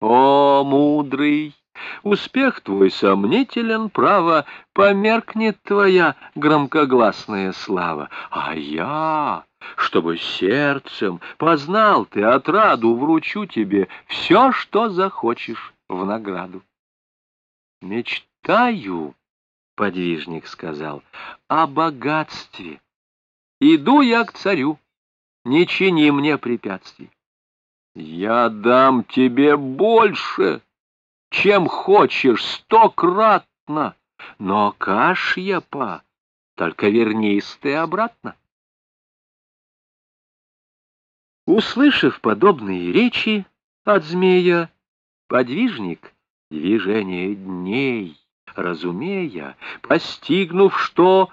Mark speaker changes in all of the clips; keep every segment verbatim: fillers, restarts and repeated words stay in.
Speaker 1: О, мудрый! Успех твой сомнителен, право, померкнет твоя громкогласная слава. А я, чтобы сердцем познал ты отраду, вручу тебе все, что захочешь в награду. Мечтаю, — подвижник сказал, — о богатстве. Иду я к царю, не чини мне препятствий. Я дам тебе больше, чем хочешь, стократно, но Кашьяпа, только вернись ты обратно. Услышав подобные речи от змея, подвижник движение дней, разумея, постигнув, что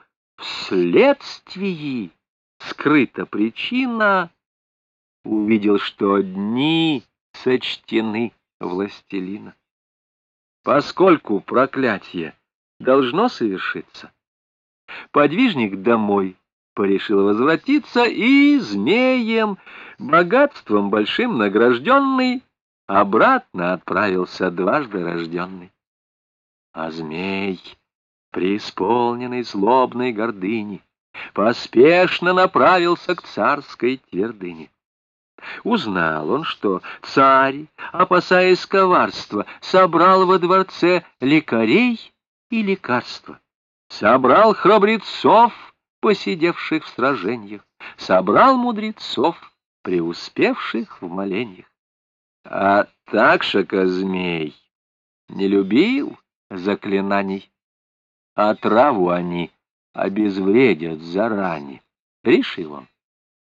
Speaker 1: вследствии скрыта причина, увидел, что дни сочтены властелина. Поскольку проклятие должно совершиться, подвижник домой порешил возвратиться и змеем, богатством большим награжденный, обратно отправился дважды рожденный. А змей, преисполненный злобной гордыни, поспешно направился к царской твердыне. Узнал он, что царь, опасаясь коварства, собрал во дворце лекарей и лекарства, собрал храбрецов, посидевших в сражениях, собрал мудрецов, преуспевших в моленьях. А Такшака змей не любил заклинаний, а траву они обезвредят заранее. Решил он: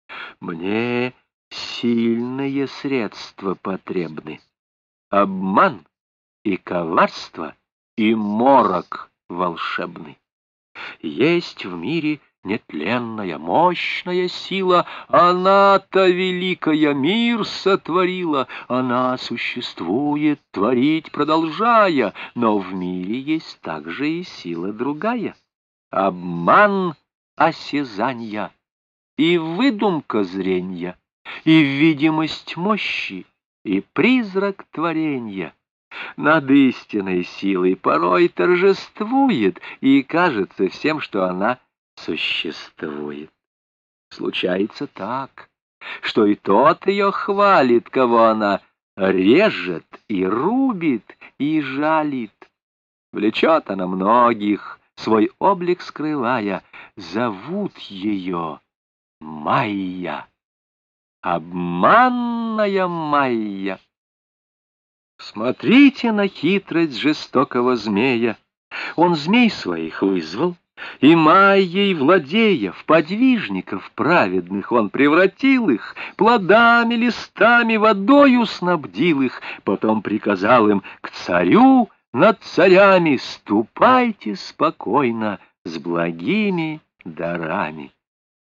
Speaker 1: мне сильные средства потребны, обман и коварство, и морок волшебный. Есть в мире нетленная, мощная сила, она-то великая мир сотворила, она существует, творить продолжая, но в мире есть также и сила другая — обман осязанья и выдумка зренья, и видимость мощи, и призрак творенья. Над истинной силой порой торжествует, и кажется всем, что она существует. Случается так, что и тот ее хвалит, кого она режет и рубит и жалит. Влечет она многих, свой облик скрывая, зовут ее Майя, обманная Майя. Смотрите на хитрость жестокого змея. Он змей своих вызвал, и Майей владея, в подвижников праведных он превратил их, плодами, листами, водою снабдил их, потом приказал им: к царю над царями ступайте спокойно с благими дарами.